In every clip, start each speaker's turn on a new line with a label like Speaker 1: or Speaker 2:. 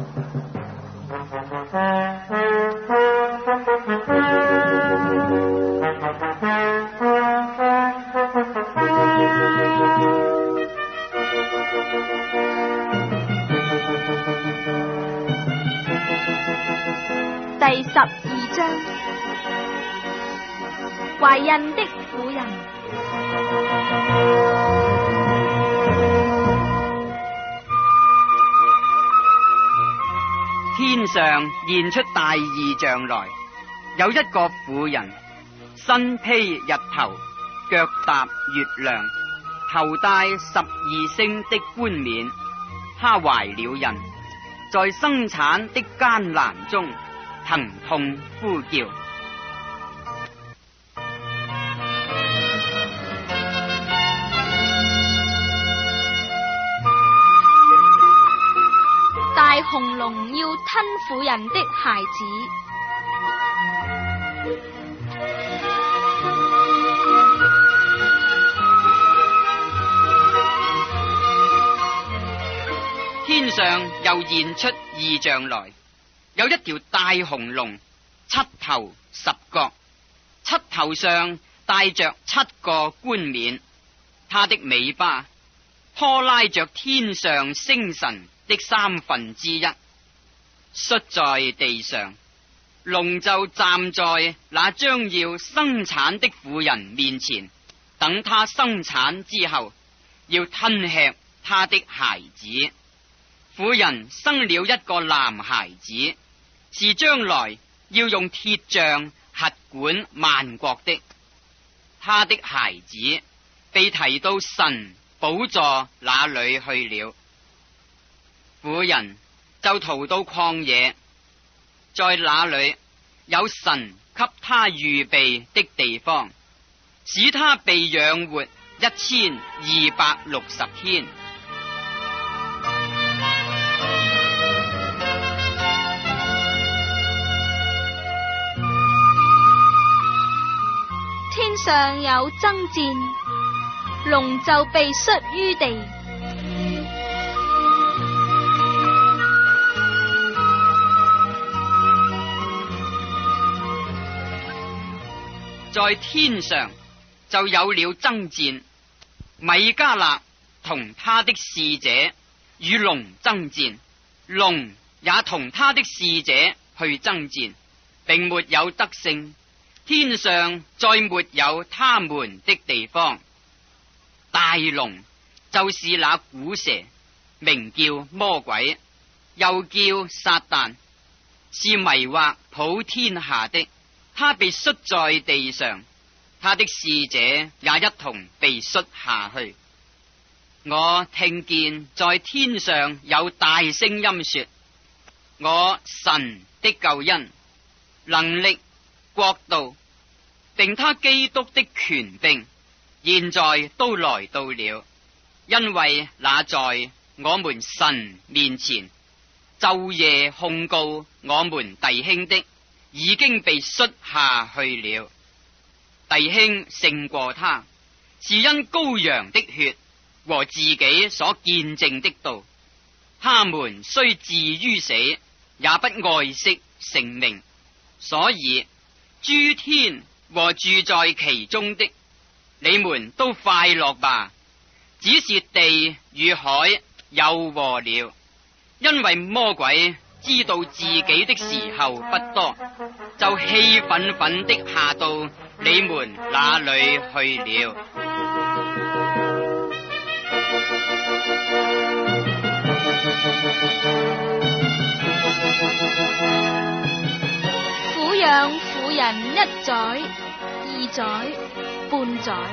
Speaker 1: 第12章，懷孕的婦人。
Speaker 2: 天上現出大異象來，有一個婦人，身披日頭，腳踏月亮，頭戴12星的冠冕。她懷了孕，在生產的艱難中疼痛呼叫。
Speaker 1: 大紅龍要吞婦人的孩子。
Speaker 2: 天上又現出異象來，有一條大紅龍，七頭十角，七頭上帶着7個冠冕，它的尾巴拖拉着天上星辰的1/3，摔在地上。龍就站在那將要生產的婦人面前，等她生產之後，要吞吃她的孩子。婦人生了一個男孩子，是將來要用鐵杖轄管萬國的。他的孩子被提到神寶座那裏去了。婦人就逃到曠野，在那裏有神給他預備的地方，使他被養活1260天。
Speaker 1: 天上有爭戰，龍就被摔於地。
Speaker 2: 在天上就有了爭戰，米迦勒同他的使者與龍爭戰，龍也同他的使者去爭戰，並沒有得勝。天上再沒有他們的地方。大龍就是那古蛇，名叫魔鬼，又叫撒旦，是迷惑普天下的。他被摔在地上，他的使者也一同被摔下去。我聽見在天上有大聲音說：我神的救恩、能力、國度並他基督的權柄現在都來到了，因為那在我們神面前晝夜控告我們弟兄的已經被摔下去了。弟兄勝過他，是因羔羊的血和自己所見證的道。他們雖至於死，也不愛惜性命。所以諸天和住在其中的，你們都快樂吧。只是地與海有禍了，因為魔鬼知道自己的時候不多，就氣憤憤的下到你們那裏去了。
Speaker 1: 撫養婦人1載、2載、半載。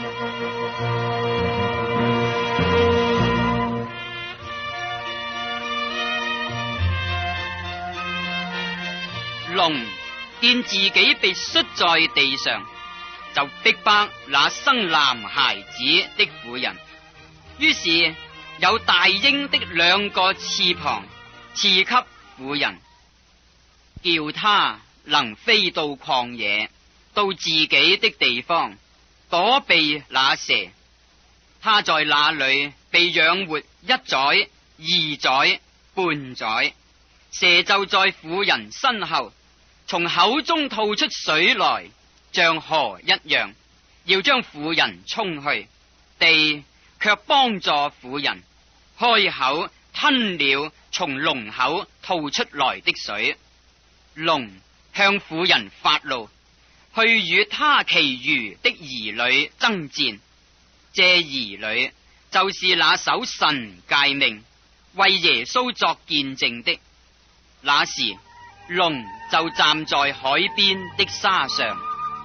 Speaker 2: 龍見自己被摔在地上，就逼迫那生男孩子的婦人，於是有大鷹的2個翅膀賜給婦人，叫他能飛到曠野，到自己的地方躲避那蛇。他在那裏被養活1載、2載、半載， 蛇就在婦人身後，從口中吐出水來，像河一樣，要將婦人沖去。地卻幫助婦人，開口吞了從龍口吐出來的水。龍向婦人發怒，去與他其餘的兒女爭戰。這兒女就是那守神誡命、為耶穌作見證的。那時，龍就站在海邊的沙上。